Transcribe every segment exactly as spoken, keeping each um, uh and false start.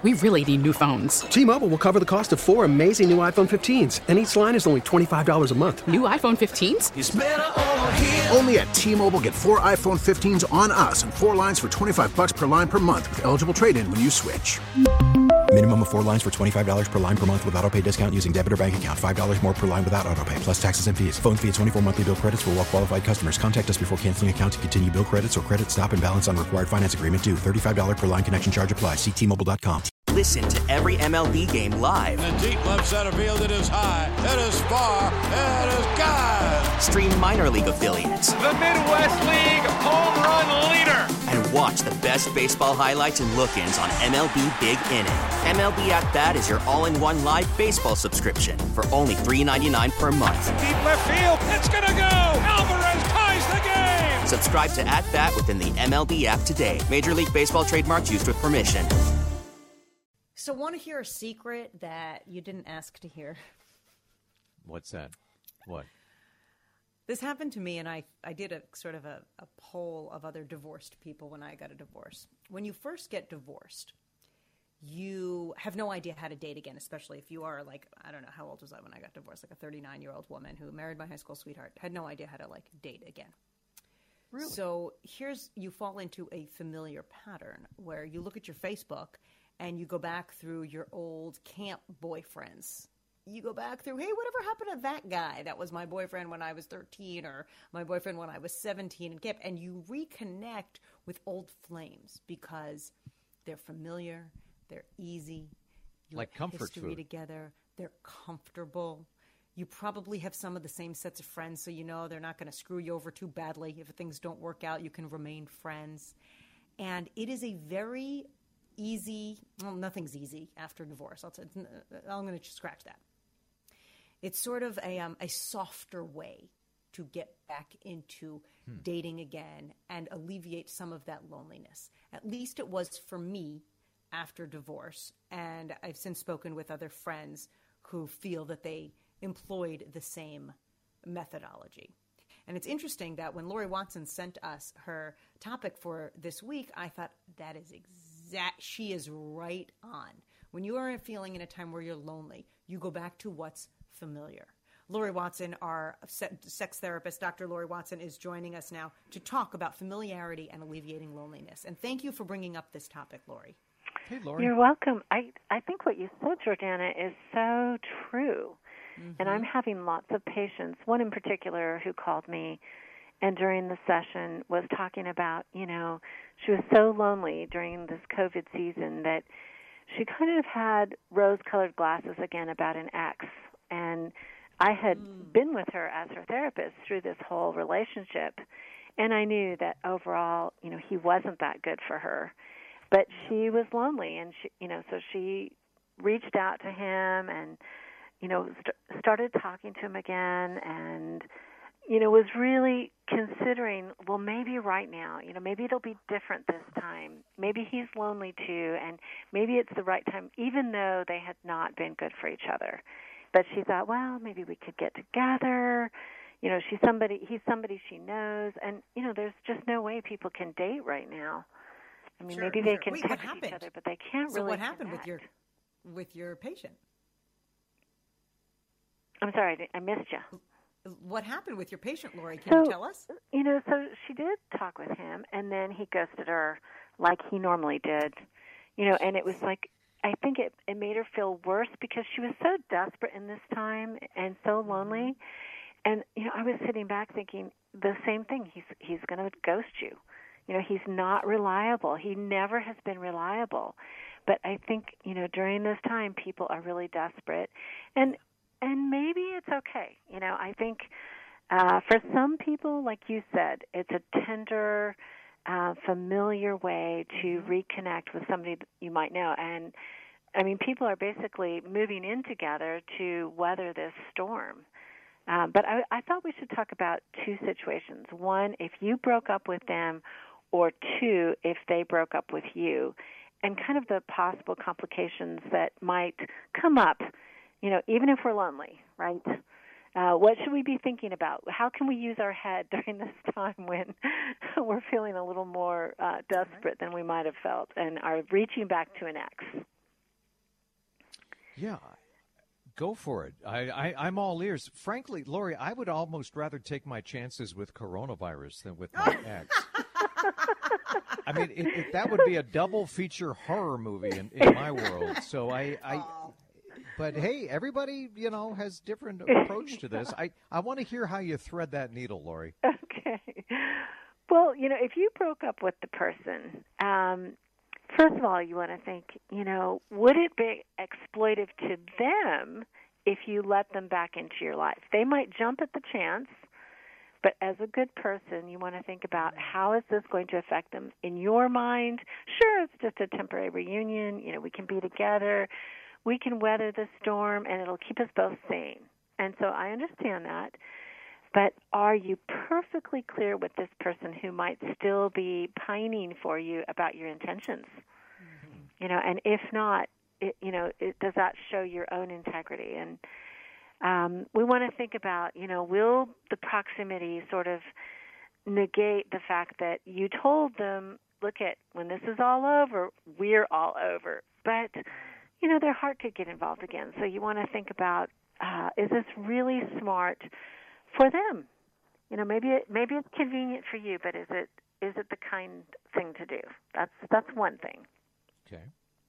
We really need new phones. T-Mobile will cover the cost of four amazing new iPhone fifteens, and each line is only twenty-five dollars a month. New iPhone fifteens? It's better over here. Only at T-Mobile, get four iPhone fifteens on us and four lines for twenty-five dollars per line per month with eligible trade-in when you switch. Minimum of four lines for twenty-five dollars per line per month with autopay discount using debit or bank account. five dollars more per line without autopay, plus taxes and fees. Phone fee at twenty-four monthly bill credits for well-qualified customers. Contact us before canceling account to continue bill credits or credit stop and balance on required finance agreement due. thirty-five dollars per line connection charge applies. See T Mobile dot com. Listen to every M L B game live. In the deep left center field, it is high, it is far, it is gone. Stream minor league affiliates. The Midwest League home run leader. And watch the best baseball highlights and look-ins on M L B Big Inning. M L B At Bat is your all-in-one live baseball subscription for only three dollars and ninety-nine cents per month. Deep left field, it's gonna go. Alvarez ties the game. Subscribe to At Bat within the M L B app today. Major League Baseball trademarks used with permission. So want to hear a secret that you didn't ask to hear? What's that? What? This happened to me, and I, I did a sort of a, a poll of other divorced people when I got a divorce. When you first get divorced, you have no idea how to date again, especially if you are like, I don't know, how old was I when I got divorced? Like a thirty-nine-year-old woman who married my high school sweetheart, had no idea how to like date again. Really? So here's, you fall into a familiar pattern where you look at your Facebook and you go back through your old camp boyfriends. You go back through, hey, whatever happened to that guy? That was my boyfriend when I was thirteen, or my boyfriend when I was seventeen in camp. And you reconnect with old flames because they're familiar, they're easy. You like have comfort history food. together. They're comfortable. You probably have some of the same sets of friends, so you know they're not going to screw you over too badly. If things don't work out, you can remain friends. And it is a very easy, well, nothing's easy after divorce. I'll t- I'm going to scratch that. It's sort of a, um, a softer way to get back into hmm. dating again and alleviate some of that loneliness. At least it was for me after divorce. And I've since spoken with other friends who feel that they employed the same methodology. And it's interesting that when Lori Watson sent us her topic for this week, I thought that is exact. She is right on. When you are feeling in a time where you're lonely, you go back to what's familiar. Lori Watson, our sex therapist, Doctor Lori Watson, is joining us now to talk about familiarity and alleviating loneliness. And thank you for bringing up this topic, Lori. Hey, Lori. You're welcome. I, I think what you said, Jordana, is so true. Mm-hmm. And I'm having lots of patients, one in particular who called me and during the session was talking about, you know, she was so lonely during this COVID season that she kind of had rose-colored glasses again about an ex. And I had mm. been with her as her therapist through this whole relationship, and I knew that overall, you know, he wasn't that good for her. But she was lonely, and she, you know, so she reached out to him and, you know, st- started talking to him again, and, you know, was really considering, well, maybe right now, you know, maybe it'll be different this time. Maybe he's lonely too, and maybe it's the right time, even though they had not been good for each other. But she thought, well, maybe we could get together. You know, she's somebody, he's somebody she knows, and, you know, there's just no way people can date right now. I mean, sure, maybe they sure. can Wait, text each other, but they can't so really. So what happened connect. with your with your patient? I'm sorry, I missed you. What happened with your patient, Lori? Can so, you tell us? You know, so she did talk with him, and then he ghosted her like he normally did. You know, and it was like, I think it, it made her feel worse because she was so desperate in this time and so lonely. And, you know, I was sitting back thinking the same thing. He's he's going to ghost you. You know, he's not reliable. He never has been reliable. But I think, you know, during this time, people are really desperate. And and maybe it's okay. You know, I think uh, for some people, like you said, it's a tender, uh, familiar way to reconnect with somebody that you might know. And, I mean, people are basically moving in together to weather this storm. Um, but I, I thought we should talk about two situations. One, if you broke up with them, or two, if they broke up with you, and kind of the possible complications that might come up, you know, even if we're lonely, right? Uh, what should we be thinking about? How can we use our head during this time when we're feeling a little more uh, desperate than we might have felt and are reaching back to an ex? Yeah, go for it. I, I, I'm all ears. Frankly, Lori, I would almost rather take my chances with coronavirus than with my ex. I mean, it, it, that would be a double feature horror movie in, in my world. So I, I, but hey, everybody, you know, has different approach to this. I, I want to hear how you thread that needle, Lori. Okay. Well, you know, if you broke up with the person, um, first of all, you want to think, you know, would it be exploitive to them if you let them back into your life? They might jump at the chance. But as a good person, you want to think about how is this going to affect them in your mind. Sure, it's just a temporary reunion. You know, we can be together. We can weather the storm, and it'll keep us both sane. And so I understand that. But are you perfectly clear with this person who might still be pining for you about your intentions? Mm-hmm. You know, and if not, it, you know, it, does that show your own integrity? And Um, we want to think about, you know, will the proximity sort of negate the fact that you told them, look at, when this is all over, we're all over. But, you know, their heart could get involved again. So you want to think about, uh, is this really smart for them? You know, maybe it, maybe it's convenient for you, but is it is it the kind thing to do? That's that's one thing. Okay.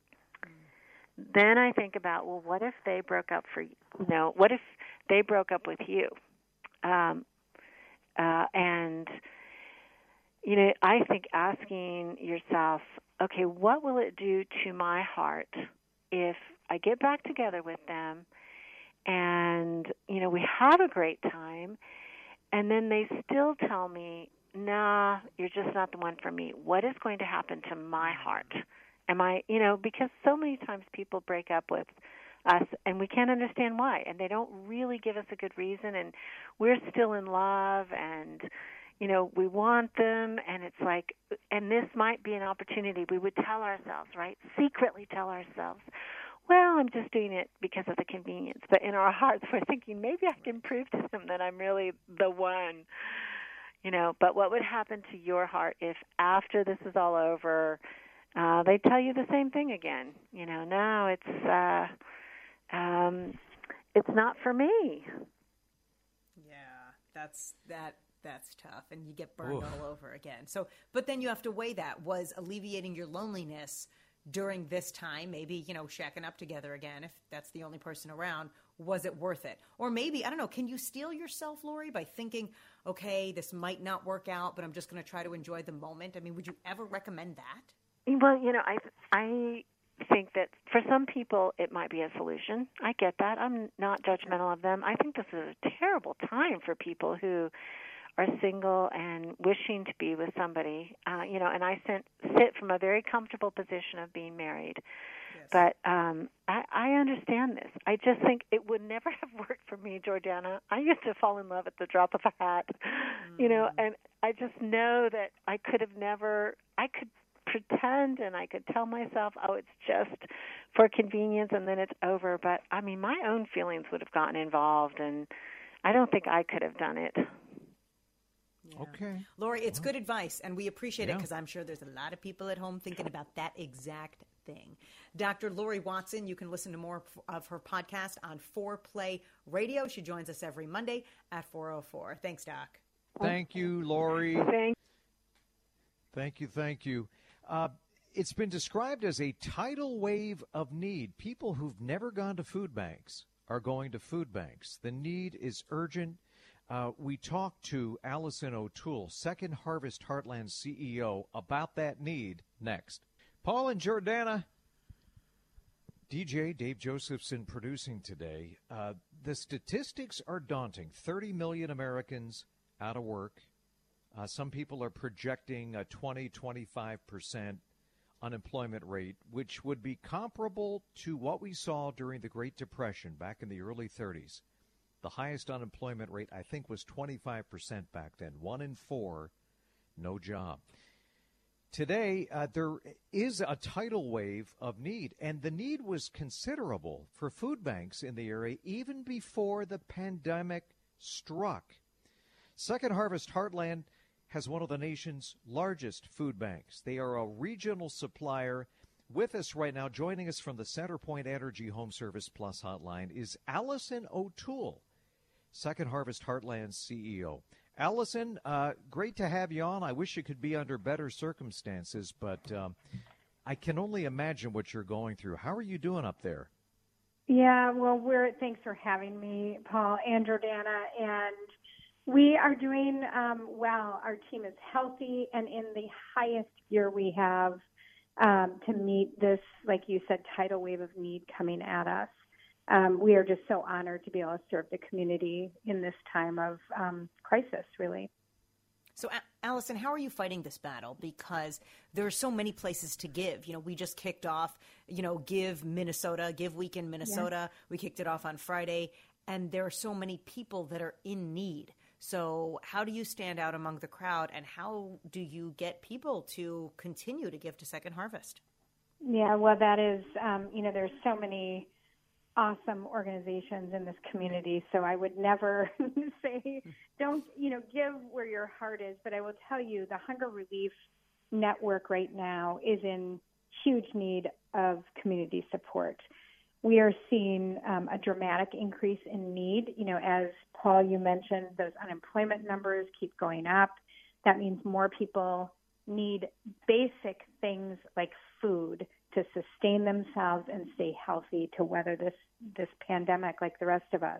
Then I think about, well, what if they broke up for you? You know, what if they broke up with you? Um, uh, and, you know, I think asking yourself, okay, what will it do to my heart if I get back together with them and, you know, we have a great time, and then they still tell me, nah, you're just not the one for me. What is going to happen to my heart? Am I, you know, because so many times people break up with us and we can't understand why, and they don't really give us a good reason, and we're still in love, and, you know, we want them, and it's like, and this might be an opportunity. We would tell ourselves, right, secretly tell ourselves, well, I'm just doing it because of the convenience. But in our hearts, we're thinking, maybe I can prove to them that I'm really the one, you know. But what would happen to your heart if after this is all over, Uh, they tell you the same thing again. You know, no, it's uh, um, it's not for me. Yeah, that's that. That's tough, and you get burned Oof. all over again. So, but then you have to weigh that. Was alleviating your loneliness during this time, maybe, you know, shacking up together again, if that's the only person around, was it worth it? Or maybe, I don't know, can you steel yourself, Lori, by thinking, okay, this might not work out, but I'm just going to try to enjoy the moment? I mean, would you ever recommend that? Well, you know, I I think that for some people it might be a solution. I get that. I'm not judgmental of them. I think this is a terrible time for people who are single and wishing to be with somebody. Uh, you know, and I sit, sit from a very comfortable position of being married. Yes. But um, I, I understand this. I just think it would never have worked for me, Jordana. I used to fall in love at the drop of a hat, mm. you know, and I just know that I could have never, I could pretend and I could tell myself, oh, it's just for convenience and then it's over. But, I mean, my own feelings would have gotten involved, and I don't think I could have done it. Yeah. Okay. Lori, it's good advice, and we appreciate yeah. it because I'm sure there's a lot of people at home thinking about that exact thing. Doctor Lori Watson, you can listen to more of her podcast on four play Radio. She joins us every Monday at four oh four. Thanks, Doc. Thank you, Lori. Thank, thank you, thank you. Uh, it's been described as a tidal wave of need. People who've never gone to food banks are going to food banks. The need is urgent. Uh, we talked to Allison O'Toole, Second Harvest Heartland C E O, about that need next. Paul and Jordana, D J Dave Josephson producing today. Uh, the statistics are daunting. thirty million Americans out of work. Uh, some people are projecting a twenty, twenty-five percent unemployment rate, which would be comparable to what we saw during the Great Depression back in the early thirties. The highest unemployment rate, I think, was twenty-five percent back then. One in four, no job. Today, uh, there is a tidal wave of need, and the need was considerable for food banks in the area even before the pandemic struck. Second Harvest Heartland has one of the nation's largest food banks. They are a regional supplier With us right now, joining us from the CenterPoint Energy Home Service Plus hotline is Allison O'Toole, Second Harvest Heartland C E O. Allison, uh, great to have you on. I wish it could be under better circumstances, but um, I can only imagine what you're going through. How are you doing up there? Yeah, well, we're thanks for having me, Paul and Jordana, and we are doing um, well. Our team is healthy and in the highest gear we have um, to meet this, like you said, tidal wave of need coming at us. Um, we are just so honored to be able to serve the community in this time of um, crisis, really. So, Allison, how are you fighting this battle? Because there are so many places to give. You know, we just kicked off, you know, Give Minnesota, Give Week in Minnesota. Yeah. We kicked it off on Friday, and there are so many people that are in need. So how do you stand out among the crowd, and how do you get people to continue to give to Second Harvest? Yeah, well, that is, um, you know, there's so many awesome organizations in this community, so I would never say don't, you know, give where your heart is, but I will tell you the Hunger Relief Network right now is in huge need of community support. We are seeing um, a dramatic increase in need. You know, as Paul, you mentioned, those unemployment numbers keep going up. That means more people need basic things like food to sustain themselves and stay healthy to weather this, this pandemic like the rest of us.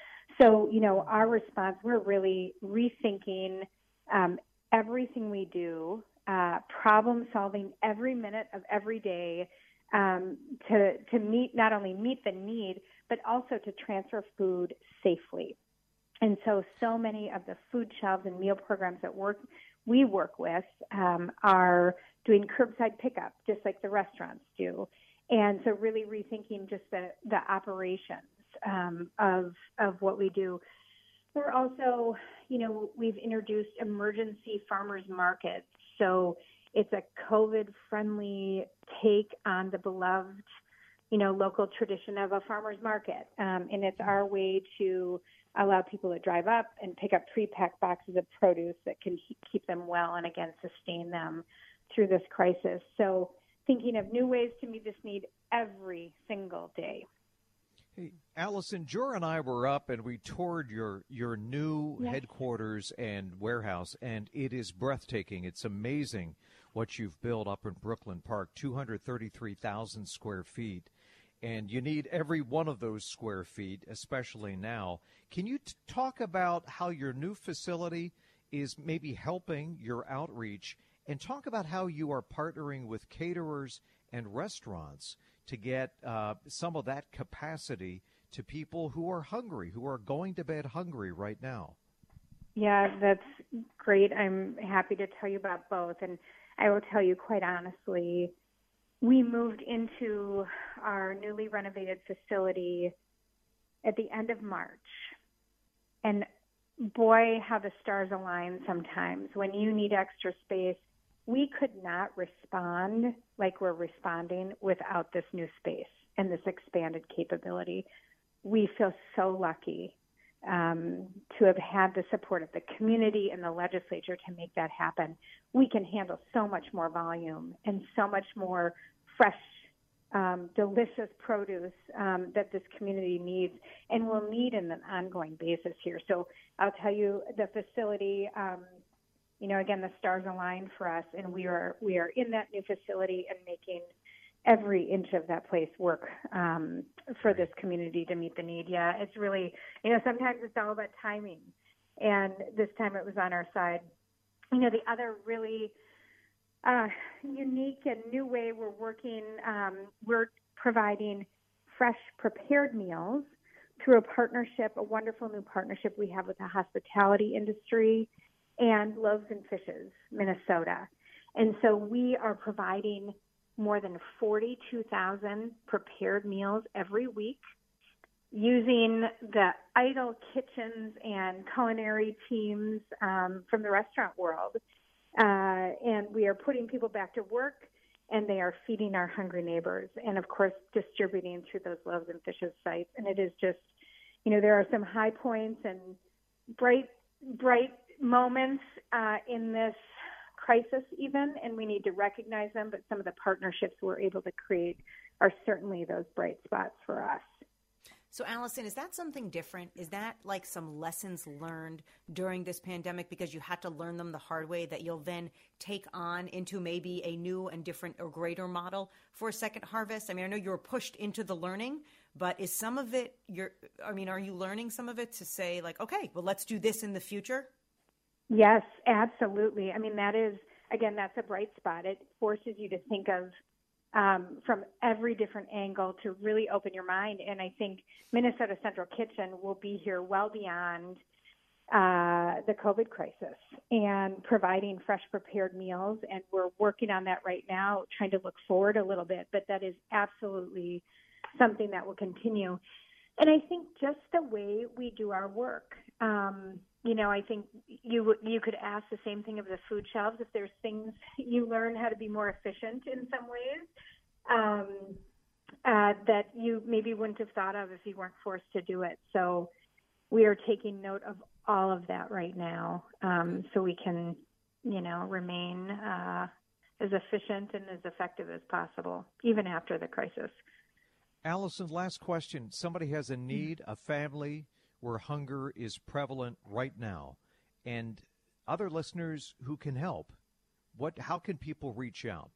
So, you know, our response, we're really rethinking um, everything we do, uh, problem solving every minute of every day um, to, to meet, not only meet the need, but also to transfer food safely. And so, so many of the food shelves and meal programs that work, we work with um, are doing curbside pickup, just like the restaurants do. And so really rethinking just the, the operations um, of of what we do. We're also, you know, we've introduced emergency farmers markets. So it's a COVID-friendly take on the beloved, you know, local tradition of a farmer's market. Um, and it's our way to allow people to drive up and pick up pre-packed boxes of produce that can keep them well and, again, sustain them through this crisis. So thinking of new ways to meet this need every single day. Hey, Allison, Jor and I were up and we toured your, your new yes. headquarters and warehouse, and it is breathtaking. It's amazing what you've built up in Brooklyn Park, two hundred thirty-three thousand square feet. And you need every one of those square feet, especially now. Can you t- talk about how your new facility is maybe helping your outreach, and talk about how you are partnering with caterers and restaurants to get uh, some of that capacity to people who are hungry, who are going to bed hungry right now? Yeah, that's great. I'm happy to tell you about both. And I will tell you quite honestly, we moved into our newly renovated facility at the end of March. And boy, how the stars align sometimes. When you need extra space, we could not respond like we're responding without this new space and this expanded capability. We feel so lucky um, to have had the support of the community and the legislature to make that happen. We can handle so much more volume and so much more fresh, um, delicious produce um, that this community needs and will need on an ongoing basis here. So I'll tell you, the facility, um, you know, again, the stars align for us, and we are we are in that new facility and making every inch of that place work um, for this community to meet the need. Yeah, it's really, you know, sometimes it's all about timing, and this time it was on our side. You know, the other really uh, unique and new way we're working, um, we're providing fresh prepared meals through a partnership, a wonderful new partnership we have with the hospitality industry and Loaves and Fishes, Minnesota. And so we are providing more than forty-two thousand prepared meals every week using the idle kitchens and culinary teams um, from the restaurant world. Uh, and we are putting people back to work, and they are feeding our hungry neighbors and, of course, distributing through those Loaves and Fishes sites. And it is just, you know, there are some high points and bright, bright moments uh, in this crisis even, and we need to recognize them, but some of the partnerships we're able to create are certainly those bright spots for us. So, Allison, is that something different? Is that like some lessons learned during this pandemic because you had to learn them the hard way that you'll then take on into maybe a new and different or greater model for Second Harvest? I mean, I know you were pushed into the learning, but is some of it, you're, I mean, are you learning some of it to say like, okay, well, let's do this in the future? Yes, absolutely. I mean, that is, again, that's a bright spot. It forces you to think of Um, from every different angle to really open your mind. And I think Minnesota Central Kitchen will be here well beyond uh, the COVID crisis and providing fresh prepared meals. And we're working on that right now, trying to look forward a little bit. But that is absolutely something that will continue. And I think just the way we do our work, um, you know, I think you you could ask the same thing of the food shelves. If there's things you learn how to be more efficient in some ways um, uh, that you maybe wouldn't have thought of if you weren't forced to do it. So we are taking note of all of that right now, um, so we can, you know, remain uh, as efficient and as effective as possible, even after the crisis. Allison, last question. Somebody has a need, a family where hunger is prevalent right now, and other listeners who can help. What? How can people reach out?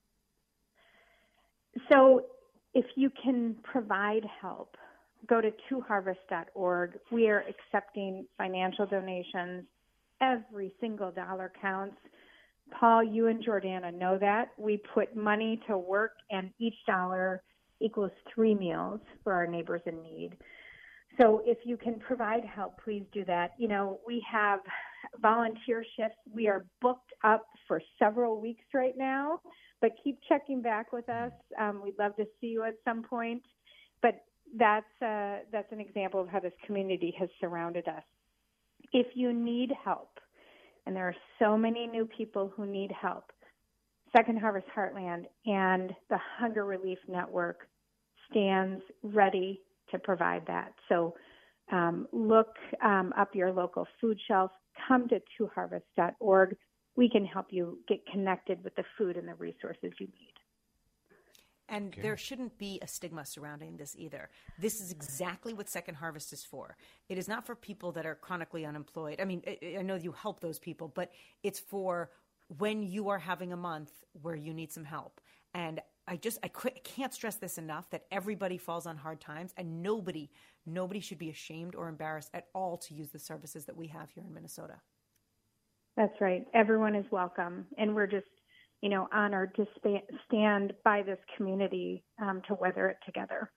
So if you can provide help, go to two harvest dot org. We are accepting financial donations. Every single dollar counts. Paul, you and Jordana know that. We put money to work, and each dollar equals three meals for our neighbors in need. So if you can provide help, please do that. You know, we have volunteer shifts. We are booked up for several weeks right now, but keep checking back with us. Um, we'd love to see you at some point. But that's uh, that's an example of how this community has surrounded us. If you need help, and there are so many new people who need help, Second Harvest Heartland and the Hunger Relief Network stands ready to provide that. So um, look um, up your local food shelf, come to two harvest dot org. We can help you get connected with the food and the resources you need. And okay. There shouldn't be a stigma surrounding this either. This is exactly what Second Harvest is for. It is not for people that are chronically unemployed. I mean, I, I know you help those people, but it's for when you are having a month where you need some help. And I just, I can't stress this enough, that everybody falls on hard times, and nobody, nobody should be ashamed or embarrassed at all to use the services that we have here in Minnesota. That's right. Everyone is welcome. And we're just, you know, honored to sp- stand by this community um, to weather it together.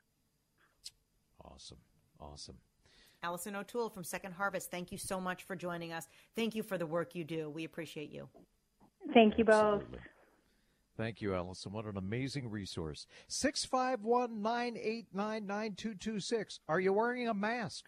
Awesome. Awesome. Allison O'Toole from Second Harvest, thank you so much for joining us. Thank you for the work you do. We appreciate you. Thank you both. Absolutely. Thank you, Allison. What an amazing resource. six five one, nine eight nine, nine two two six. Are you wearing a mask?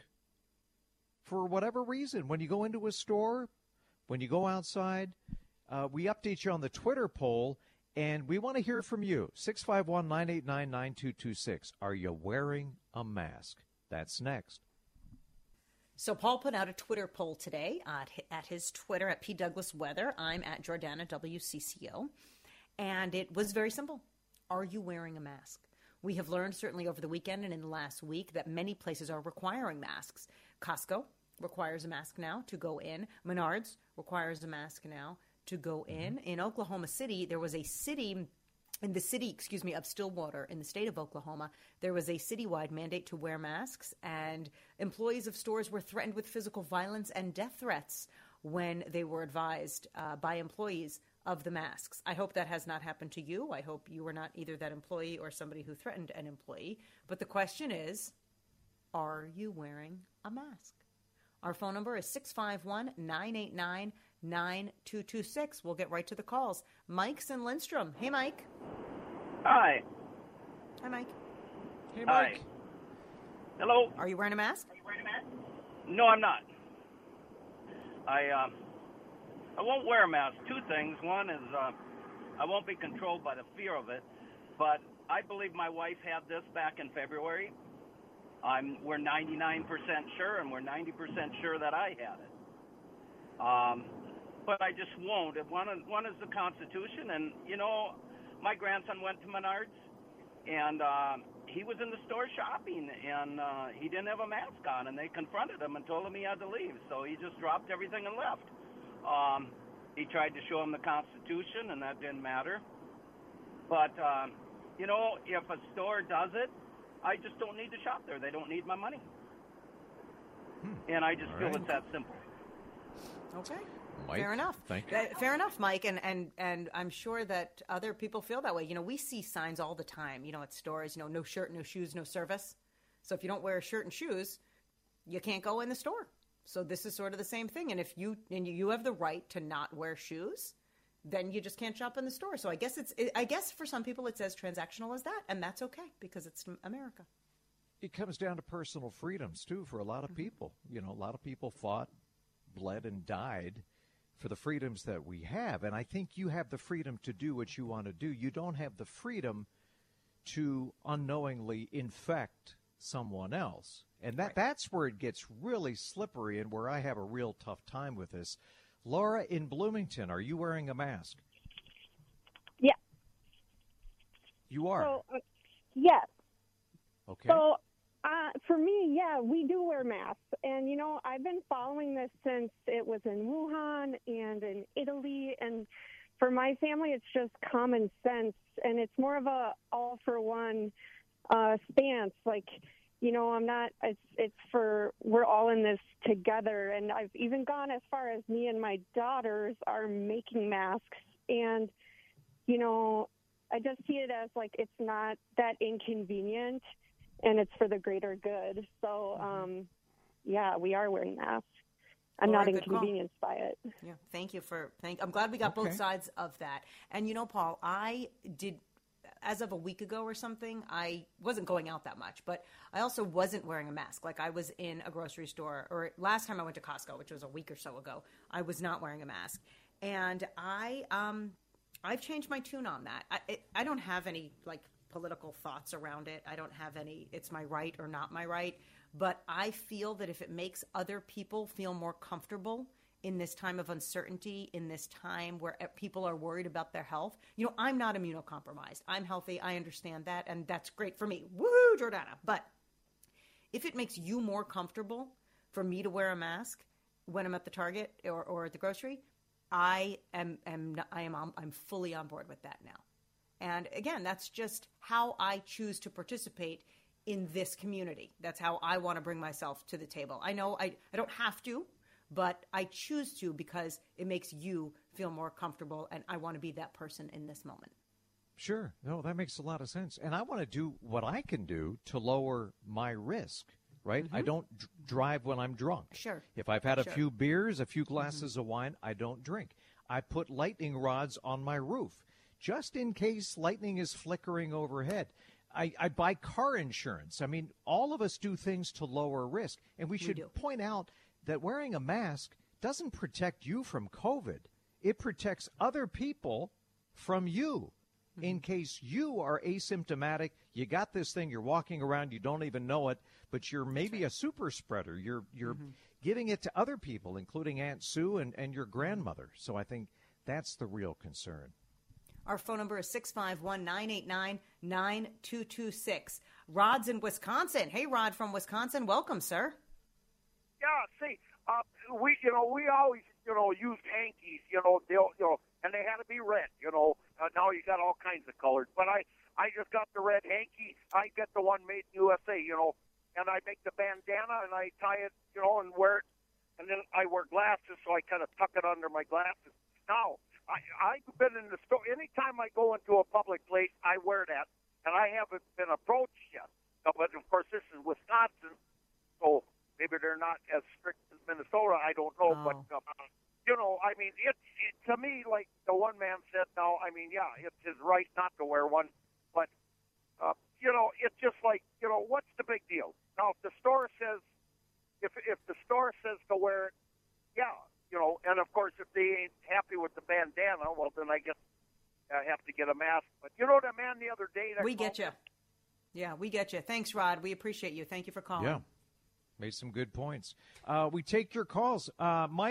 For whatever reason, when you go into a store, when you go outside, uh, we update you on the Twitter poll, and we want to hear from you. six five one, nine eight nine, nine two two six. Are you wearing a mask? That's next. So Paul put out a Twitter poll today at, at his Twitter, at P. Douglas Weather. I'm at Jordana W C C O. And it was very simple. Are you wearing a mask? We have learned certainly over the weekend and in the last week that many places are requiring masks. Costco requires a mask now to go in. Menards requires a mask now to go in. In Oklahoma City, there was a city, in the city, excuse me, of Stillwater in the state of Oklahoma, there was a citywide mandate to wear masks, and employees of stores were threatened with physical violence and death threats when they were advised uh, by employees of the masks. I hope that has not happened to you. I hope you were not either that employee or somebody who threatened an employee. But the question is, are you wearing a mask? Our phone number is six five one, nine eight nine, nine two two six. We'll get right to the calls. Mike's in Lindstrom. Hey, Mike. Hi. Hi, Mike. Hey, Mike. Hi. Hello. Are you wearing a mask? Are you wearing a mask? No, I'm not. I, um... I won't wear a mask. Two things. One is uh, I won't be controlled by the fear of it, but I believe my wife had this back in February. I'm, we're ninety-nine percent sure, and we're ninety percent sure that I had it. Um, but I just won't. One, one is the Constitution, and, you know, my grandson went to Menards, and uh, he was in the store shopping, and uh, he didn't have a mask on, and they confronted him and told him he had to leave. So he just dropped everything and left. Um, he tried to show him the Constitution, and that didn't matter. But, um, you know, if a store does it, I just don't need to shop there. They don't need my money. Hmm. And I just All feel right. it's that simple. Okay. Mike, fair enough. Thank you. Uh, fair enough, Mike. And, and, and I'm sure that other people feel that way. You know, we see signs all the time, you know, at stores, you know, no shirt, no shoes, no service. So if you don't wear a shirt and shoes, you can't go in the store. So this is sort of the same thing. And if you and you have the right to not wear shoes, then you just can't shop in the store. So I guess it's, I guess for some people it's as transactional as that. And that's okay because it's America. It comes down to personal freedoms, too, for a lot of mm-hmm. people. You know, a lot of people fought, bled, and died for the freedoms that we have. And I think you have the freedom to do what you want to do. You don't have the freedom to unknowingly infect someone else. And that right. that's where it gets really slippery and where I have a real tough time with this. Laura in Bloomington, are you wearing a mask? Yeah. You are? So, uh, yes. Okay. So, uh, for me, yeah, we do wear masks. And, you know, I've been following this since it was in Wuhan and in Italy. And for my family, it's just common sense. And it's more of a all-for-one uh, stance. Like, you know, I'm not, it's, it's for, we're all in this together. And I've even gone as far as me and my daughters are making masks. And, you know, I just see it as like it's not that inconvenient. And it's for the greater good. So, um, yeah, we are wearing masks. I'm Laura, not inconvenienced by it. Yeah, thank you for. Thank. I'm glad we got okay. both sides of that. And you know, Paul, I did, as of a week ago or something, I wasn't going out that much, but I also wasn't wearing a mask. Like I was in a grocery store, or last time I went to Costco, which was a week or so ago, I was not wearing a mask, and I, um, I've changed my tune on that. I, it, I don't have any like political thoughts around it. I don't have any, it's my right or not my right. But I feel that if it makes other people feel more comfortable in this time of uncertainty, in this time where people are worried about their health, you know, I'm not immunocompromised. I'm healthy. I understand that. And that's great for me. Woohoo, Jordana. But if it makes you more comfortable for me to wear a mask when I'm at the Target or, or at the grocery, I am, am I am on, I'm fully on board with that now. And again, that's just how I choose to participate in this community. That's how I want to bring myself to the table. I know I, I don't have to, but I choose to because it makes you feel more comfortable, and I want to be that person in this moment. Sure. No, that makes a lot of sense. And I want to do what I can do to lower my risk, right? Mm-hmm. I don't d- drive when I'm drunk. Sure. If I've had a sure. few beers, a few glasses mm-hmm. of wine, I don't drink. I put lightning rods on my roof, just in case lightning is flickering overhead. I, I buy car insurance. I mean, all of us do things to lower risk. And we should we point out that wearing a mask doesn't protect you from COVID. It protects other people from you. Mm-hmm. In case you are asymptomatic, you got this thing, you're walking around, you don't even know it, but you're maybe a super spreader. You're you're mm-hmm. giving it to other people, including Aunt Sue and, and your grandmother. So I think that's the real concern. Our phone number is six five one, nine eight nine, nine two two six. Rod's in Wisconsin. Hey, Rod from Wisconsin. Welcome, sir. Yeah, see, uh, we, you know, we always, you know, used hankies, you know, they'll, you know, and they had to be red, you know. Uh, now you got all kinds of colors. But I, I just got the red hanky. I get the one made in U S A, you know, and I make the bandana and I tie it, you know, and wear it. And then I wear glasses, so I kind of tuck it under my glasses. Now, I, I've been in the store. Anytime I go into a public place, I wear that, and I haven't been approached yet. No, but, of course, this is Wisconsin, so maybe they're not as strict as Minnesota. I don't know. Oh. But, uh, you know, I mean, it's it, to me, like the one man said, no, I mean, yeah, it's his right not to wear one. But, uh, you know, it's just like, you know, what's the big deal? Now, if the store says, if if the store says to wear it, yeah. You know, and of course, if they ain't happy with the bandana, well, then I guess I have to get a mask. But you know that man the other day? That we get you. Yeah, we get you. Thanks, Rod. We appreciate you. Thank you for calling. Yeah, made some good points. Uh, we take your calls. Uh, Mike,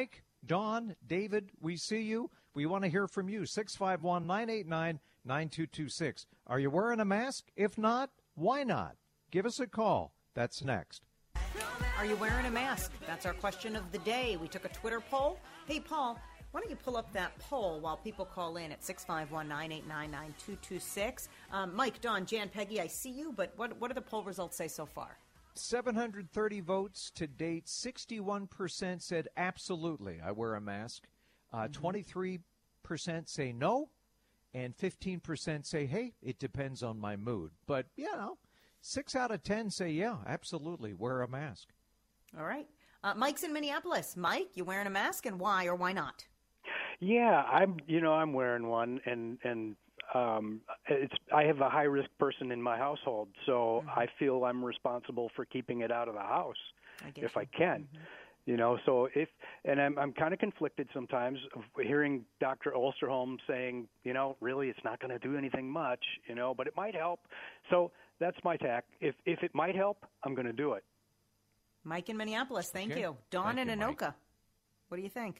Dawn, David, we see you. We want to hear from you. six five one, nine eight nine, nine two two six. Are you wearing a mask? If not, why not? Give us a call. That's next. Are you wearing a mask? That's our question of the day. We took a Twitter poll. Hey, Paul, why don't you pull up that poll while people call in at six five one, nine eight nine, nine two two six. Um, Mike, Dawn, Jan, Peggy, I see you, but what, what do the poll results say so far? seven hundred thirty votes to date. sixty-one percent said absolutely, I wear a mask. Uh, mm-hmm. twenty-three percent say no, and fifteen percent say, hey, it depends on my mood. But, you know, six out of ten say, yeah, absolutely, wear a mask. All right. Uh, Mike's in Minneapolis. Mike, you wearing a mask, and why or why not? Yeah, I'm. You know, I'm wearing one, and and um, it's. I have a high risk person in my household, so mm-hmm. I feel I'm responsible for keeping it out of the house I if you. I can. Mm-hmm. You know, so if and I'm I'm kind of conflicted sometimes of hearing Doctor Osterholm saying, you know, really it's not going to do anything much, you know, but it might help. So that's my tack. If if it might help, I'm going to do it. Mike in Minneapolis, thank okay. you. Dawn thank in you, Anoka, Mike. What do you think?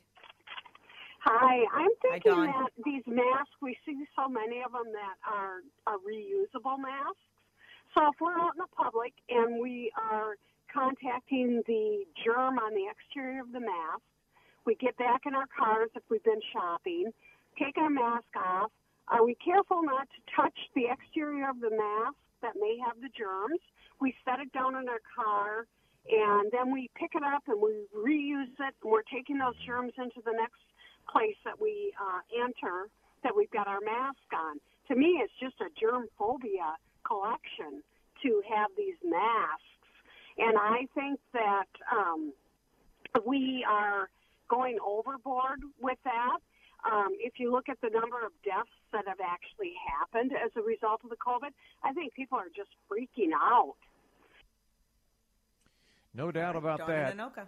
Hi, I'm thinking Hi, that these masks, we see so many of them that are, are reusable masks. So if we're out in the public and we are contacting the germ on the exterior of the mask, we get back in our cars if we've been shopping, take our mask off. Are we careful not to touch the exterior of the mask that may have the germs? We set it down in our car, and then we pick it up and we reuse it, and we're taking those germs into the next place that we uh, enter, that we've got our mask on. To me, it's just a germ phobia collection to have these masks. And I think that um, we are going overboard with that. Um, if you look at the number of deaths that have actually happened as a result of the COVID, I think people are just freaking out. No doubt about Dawn that. in Anoka.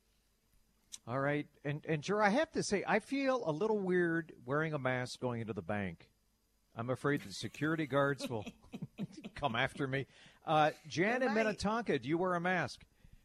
All right. And, and, sure, I have to say, I feel a little weird wearing a mask going into the bank. I'm afraid the security guards will come after me. Uh, Jan in Minnetonka, do you wear a mask?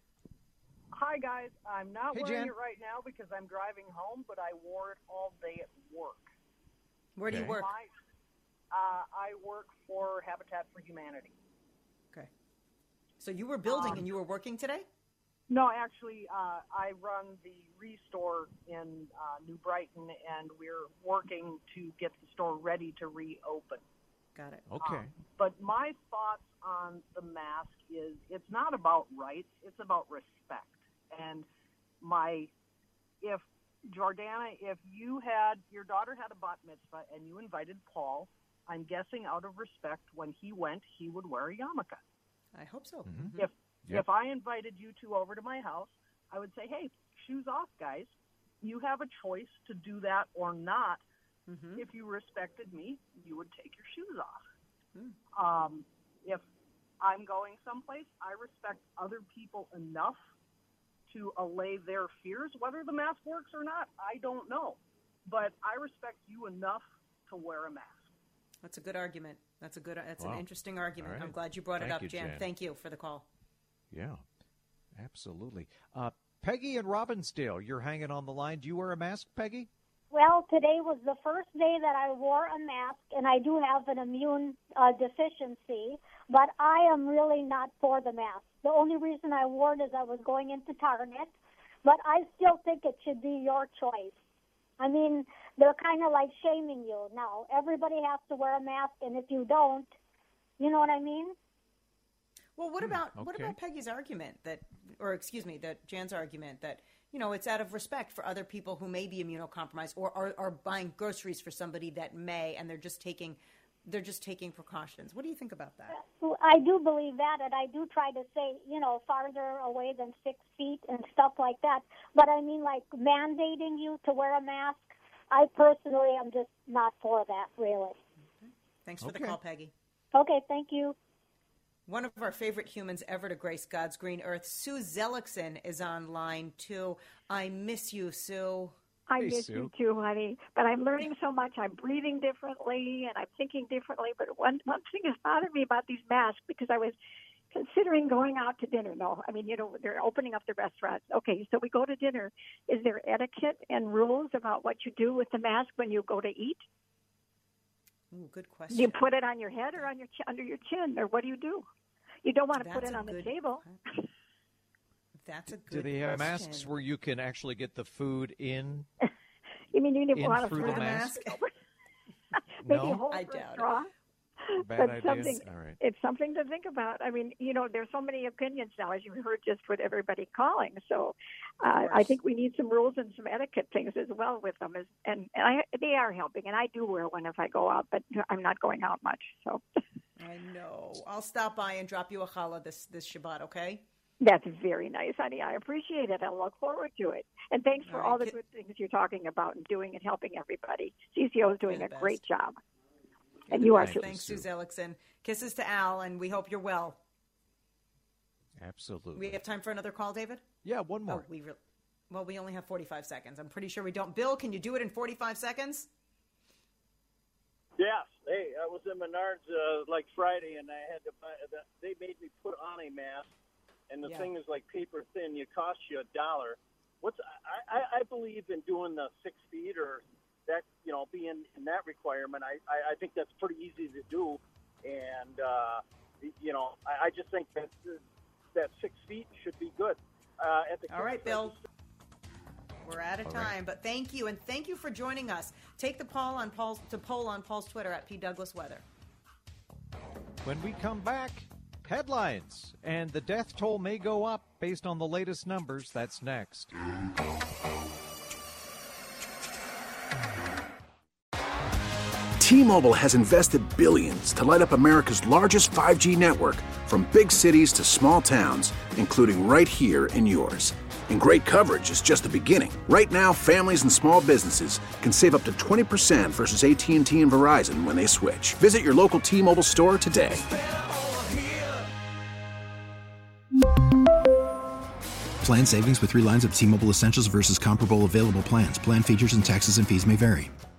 Hi, guys. I'm not hey, wearing Jan. it right now because I'm driving home, but I wore it all day at work. Where do okay. you work? My, uh, I work for Habitat for Humanity. Okay. So you were building um, and you were working today? No, actually, uh, I run the Restore in uh, New Brighton, and we're working to get the store ready to reopen. Got it. Okay. Um, but my thoughts on the mask is it's not about rights, it's about respect. And my, if, Jordana, if you had, your daughter had a bat mitzvah and you invited Paul, I'm guessing out of respect, when he went, he would wear a yarmulke. I hope so. Mm-hmm. If Yep. If I invited you two over to my house, I would say, hey, shoes off, guys. You have a choice to do that or not. Mm-hmm. If you respected me, you would take your shoes off. Mm. Um, if I'm going someplace, I respect other people enough to allay their fears. Whether the mask works or not, I don't know. But I respect you enough to wear a mask. That's a good argument. That's a good. That's Wow. an interesting argument. Right. I'm glad you brought Thank it up, you, Jan. Jan. Thank you for the call. Yeah, absolutely. Uh, Peggy in Robbinsdale, you're hanging on the line. Do you wear a mask, Peggy? Well, today was the first day that I wore a mask, and I do have an immune uh, deficiency, but I am really not for the mask. The only reason I wore it is I was going into Target, but I still think it should be your choice. I mean, they're kind of like shaming you now. Everybody has to wear a mask, and if you don't, you know what I mean? Well, what about okay. what about Peggy's argument that, or excuse me, that Jan's argument that, you know, it's out of respect for other people who may be immunocompromised or are, are buying groceries for somebody that may, and they're just taking they're just taking precautions. What do you think about that? I do believe that, and I do try to stay, you know, farther away than six feet and stuff like that. But I mean, like mandating you to wear a mask, I personally am just not for that, really. Okay. Thanks for okay. the call, Peggy. Okay, thank you. One of our favorite humans ever to grace God's green earth, Sue Zellickson, is on line two. I miss you, Sue. I hey, miss Sue. you too, honey. But I'm learning so much. I'm breathing differently and I'm thinking differently. But one one thing has bothered me about these masks, because I was considering going out to dinner. No, I mean, you know, they're opening up the restaurants. Okay, so we go to dinner. Is there etiquette and rules about what you do with the mask when you go to eat? Ooh, good question. Do you put it on your head or on your ch- under your chin, or what do you do? You don't want to That's put it a on the good- table. That's a good Do they have question. masks where you can actually get the food in? You mean you didn't In want to through throw the the mask? Maybe No? hold I for a doubt it. straw. Bad But idea? something, All right. it's something to think about. I mean, you know, there's so many opinions now, as you heard just with everybody calling. So uh, I think we need some rules and some etiquette things as well with them. As, and and I, they are helping, and I do wear one if I go out, but I'm not going out much. So I know. I'll stop by and drop you a challah this, this Shabbat, okay? that's very nice, honey. I appreciate it. I look forward to it. And thanks for All all right. the good things you're talking about and doing and helping everybody. C C O is doing You're a the great best. job. You're And the you are best. too. Thanks, Suze Ellickson. Kisses to Al, and we hope you're well. Absolutely. We have time for another call, David? Yeah, one more. Oh, we re- well, we only have forty-five seconds. I'm pretty sure we don't. Bill, can you do it in forty-five seconds? Yes. Hey, I was in Menards uh, like Friday, and I had to buy. They made me put on a mask, and the Yeah. thing is like paper thin. It costs you a dollar. What's I, I, I believe in doing the six feet or that you know being in that requirement. I, I, I think that's pretty easy to do, and uh, you know I, I just think that that six feet should be good. Uh, at the All right, Bill. We're out of All time, right. but thank you, and thank you for joining us. Take the poll on Paul's to poll on Paul's Twitter at P Douglas Weather. When we come back, headlines. And the death toll may go up based on the latest numbers. That's next. T-Mobile has invested billions to light up America's largest five G network, from big cities to small towns, including right here in yours. And great coverage is just the beginning. Right now, families and small businesses can save up to twenty percent versus A T and T and Verizon when they switch. Visit your local T-Mobile store today. Plan savings with three lines of T-Mobile Essentials versus comparable available plans. Plan features and taxes and fees may vary.